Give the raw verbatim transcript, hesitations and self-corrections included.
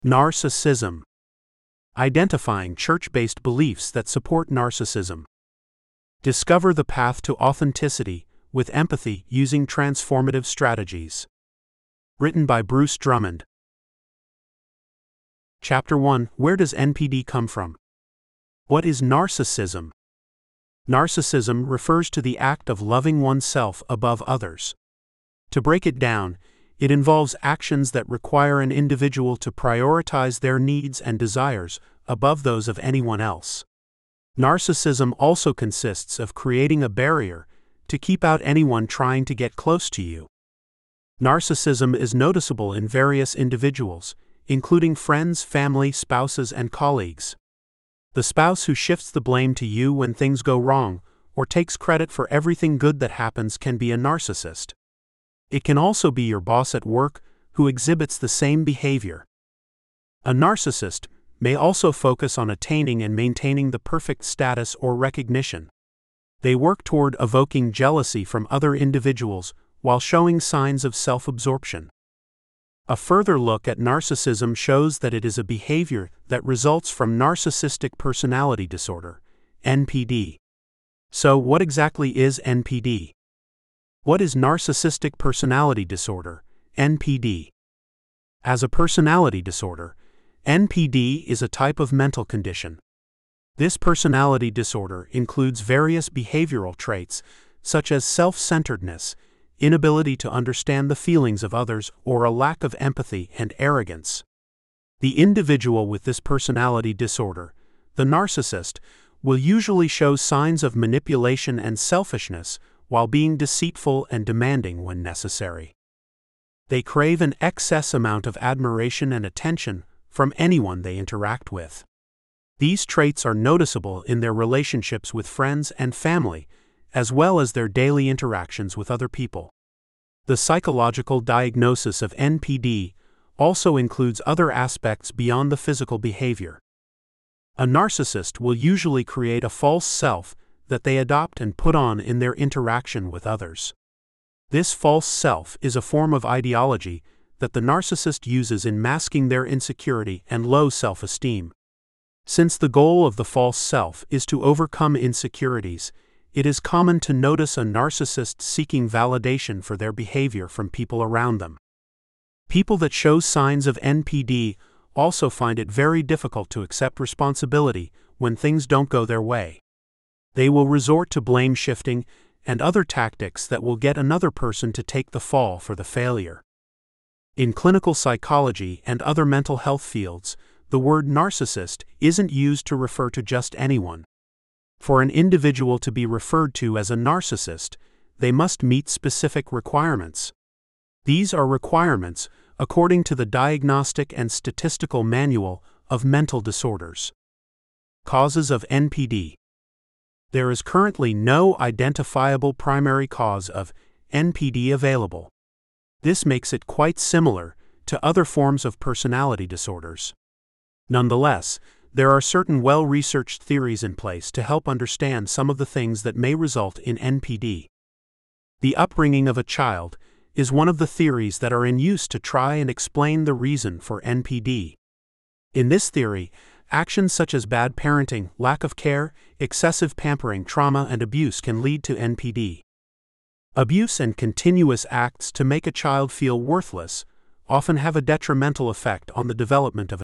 Narcissism. Identifying church-based beliefs that support narcissism. Discover the path to authenticity with empathy using transformative strategies. Written by Bruce Drummond. Chapter one. Where does N P D come from? What is narcissism? Narcissism refers to the act of loving oneself above others. To break it down, it involves actions that require an individual to prioritize their needs and desires above those of anyone else. Narcissism also consists of creating a barrier to keep out anyone trying to get close to you. Narcissism is noticeable in various individuals, including friends, family, spouses, and colleagues. The spouse who shifts the blame to you when things go wrong or takes credit for everything good that happens can be a narcissist. It can also be your boss at work who exhibits the same behavior. A narcissist may also focus on attaining and maintaining the perfect status or recognition. They work toward evoking jealousy from other individuals while showing signs of self-absorption. A further look at narcissism shows that it is a behavior that results from narcissistic personality disorder, N P D. So, what exactly is N P D? What is narcissistic personality disorder, N P D? As a personality disorder, N P D is a type of mental condition. This personality disorder includes various behavioral traits such as self-centeredness, inability to understand the feelings of others, or a lack of empathy and arrogance. The individual with this personality disorder, the narcissist, will usually show signs of manipulation and selfishness while being deceitful and demanding when necessary. They crave an excess amount of admiration and attention from anyone they interact with. These traits are noticeable in their relationships with friends and family, as well as their daily interactions with other people. The psychological diagnosis of N P D also includes other aspects beyond the physical behavior. A narcissist will usually create a false self that they adopt and put on in their interaction with others. This false self is a form of ideology that the narcissist uses in masking their insecurity and low self-esteem. Since the goal of the false self is to overcome insecurities, it is common to notice a narcissist seeking validation for their behavior from people around them. People that show signs of N P D also find it very difficult to accept responsibility when things don't go their way. They will resort to blame shifting and other tactics that will get another person to take the fall for the failure. In clinical psychology and other mental health fields, the word narcissist isn't used to refer to just anyone. For an individual to be referred to as a narcissist, they must meet specific requirements. These are requirements according to the Diagnostic and Statistical Manual of Mental Disorders. Causes of N P D. There is currently no identifiable primary cause of N P D available. This makes it quite similar to other forms of personality disorders. Nonetheless, there are certain well-researched theories in place to help understand some of the things that may result in N P D. The upbringing of a child is one of the theories that are in use to try and explain the reason for N P D. In this theory, actions such as bad parenting, lack of care, excessive pampering, trauma, and abuse can lead to N P D. Abuse and continuous acts to make a child feel worthless often have a detrimental effect on the development of